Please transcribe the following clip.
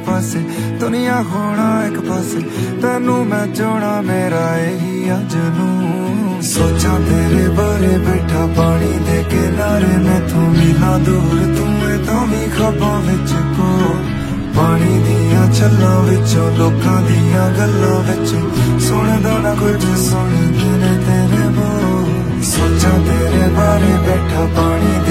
पासे दुनिया होना एक पासे तेनू मैं जोड़ा मेरा यही अज नू सोचा तेरे बारे बैठा पानी दे किनारे मैं तू मिला दूर तू तो भी खबां विच को पानी दियां छल्लां विचों लोकां दियां गल्लां विचों सुनदा ना कुछ सुनदे ने तेरे बोल सोचा तेरे बारे बैठा पानी